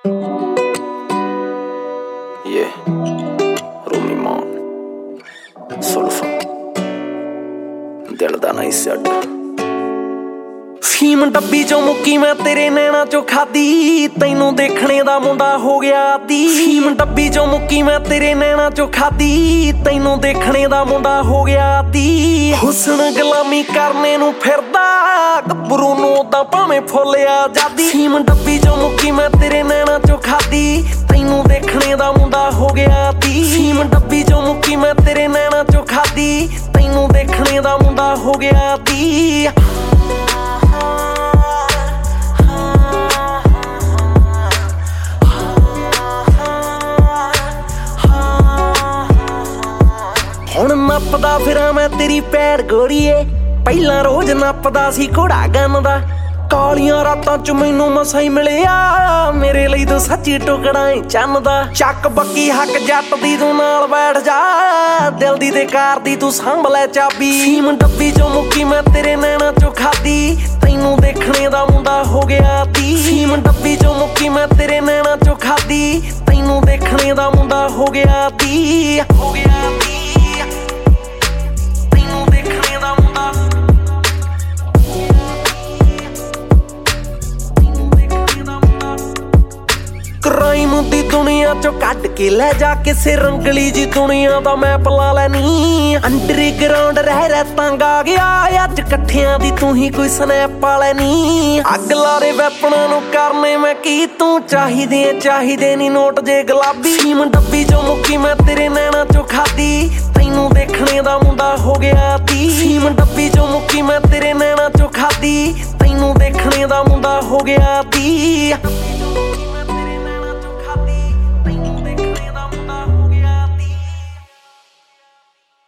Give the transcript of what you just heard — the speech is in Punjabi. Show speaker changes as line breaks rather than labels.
Yeah, Rumi Mon Sulfa दिल दा नहीं सट
ਫੀਮ ਡੱਬੀ ਚੋਂ ਮੁੱਕੀ ਮੈਂ ਤੇਰੇ ਨੈਣਾ ਚੋਂ ਖਾਦੀ ਤੈਨੂੰ ਦੇਖਣੇ ਦਾ ਮੁੰਡਾ ਹੋ ਗਿਆ ਆਦੀ ਫੀਮ ਡੱਬੀ ਚੋਂ ਮੁੱਕੀ ਮੈਂ ਤੇਰੇ ਨੈਣਾ ਚੋਂ ਖਾਦੀ ਤੈਨੂੰ ਦੇਖਣੇ ਦਾ ਮੁੰਡਾ ਹੋ ਗਿਆ ਆਦੀ ਹੁਸਨ ਗੁਲਾਮੀ ਕਰਨੇ ਨੂੰ ਫਿਰਦਾ ਗੱਭਰੂ ਨੂੰ ਉਦਾਂ ਭਾਵੇਂ ਫੁੱਲਿਆ ਜਾਦੀ ਫੀਮ ਡੱਬੀ ਚੋਂ ਮੁੱਕੀ ਮੈਂ ਤੇਰੇ ਨੈਣਾ ਚੋਂ ਖਾਦੀ ਤੈਨੂੰ ਦੇਖਣੇ ਦਾ ਮੁੰਡਾ ਹੋ ਗਿਆ ਆਦੀ ਫੀਮ ਡੱਬੀ ਚੋਂ ਮੁੱਕੀ ਮੈਂ ਤੇਰੇ ਨੈਣਾ ਚੋਂ ਖਾਦੀ ਤੈਨੂੰ ਦੇਖਣੇ ਦਾ ਮੁੰਡਾ ਹੋ ਗਿਆ ਆਦੀ ਹੁਣ ਨੱਪਦਾ ਫਿਰਾਂ ਮੈਂ ਤੇਰੀ ਪੈੜ ਗੋਰੀਏ ਪਹਿਲਾਂ ਰੋਜ਼ ਨੱਪਦਾ ਸੀ ਘੋੜਾ ਗੰਨ ਦਾ ਕਾਲੀਆਂ ਰਾਤਾਂ ਚ ਮੈਨੂੰ ਮਸਾਂ ਹੀ ਮਿਲਿਆ ਮੇਰੇ ਲਈ ਤੂੰ ਸੱਚੀ ਟੁਕੜਾ ਏ ਚੰਨ ਦਾ ਚੱਕ ਬੱਕੀ ਹੱਕ ਜੱਟ ਦੀ ਤੂੰ ਨਾਲ ਬੈਠ ਜਾ ਦਿਲ ਦੀ ਤੇ ਕਾਰ ਦੀ ਤੂੰ ਸੰਭ ਲੈ ਚਾਬੀ ਫੀਮ ਡੱਬੀ ਚੋਂ ਮੁੱਕੀ ਮੈਂ ਤੇਰੇ ਨੈਣਾ ਚੋਂ ਖਾਦੀ ਤੈਨੂੰ ਦੇਖਣੇ ਦਾ ਮੁੰਡਾ ਹੋ ਗਿਆ ਤੀ ਫੀਮ ਡੱਬੀ ਚੋਂ ਮੁੱਕੀ ਮੈਂ ਤੇਰੇ ਨੈਣਾ ਚੋਂ ਖਾਦੀ ਤੈਨੂੰ ਦੇਖਣੇ ਦਾ ਮੁੰਡਾ ਹੋ ਗਿਆ ਤੀ ਹੋ ਗਿਆ ਤੀ ਕ੍ਰਾਈਮ ਦੀ ਦੁਨੀਆ ਚੋਂ ਕੱਢ ਕੇ ਲੈ ਜਾ ਕਿਸੇ ਰੰਗਲੀ ਜੀ ਦੁਨੀਆ ਦਾ ਮੈਪ ਲਾ ਲੈਨੀ ਅੰਡਰਗਰਾਉਂਡ ਰਹਿ ਤੰਗ ਆ ਗਿਆ ਅੱਜ ਇਕੱਠਿਆਂ ਦੀ ਤੂੰ ਹੀ ਕੋਈ ਸਨੈਪ ਆ ਲੈਨੀ ਅੱਗ ਲਾਰੇ ਵੈਪਣਾ ਨੂੰ ਕਰਨੇ ਮੈਂ ਕੀ ਤੂੰ ਚਾਹੀਦੇ ਨੀ ਨੋਟ ਜੇ ਗੁਲਾਬੀ ਫੀਮ ਡੱਬੀ ਚੋਂ ਮੁੱਕੀ ਮੈਂ ਤੇਰੇ ਨੈਣਾ ਚੋਂ ਖਾਦੀ ਤੈਨੂੰ ਦੇਖਣੇ ਦਾ ਮੁੰਡਾ ਹੋ ਗਿਆ ਤੀ ਫੀਮ ਡੱਬੀ ਚੋਂ ਮੁੱਕੀ ਮੈਂ ਤੇਰੇ ਨੈਣਾ ਚੋਂ ਖਾਦੀ ਤੈਨੂੰ ਦੇਖਣੇ ਦਾ ਮੁੰਡਾ ਹੋ ਗਿਆ ਤੀ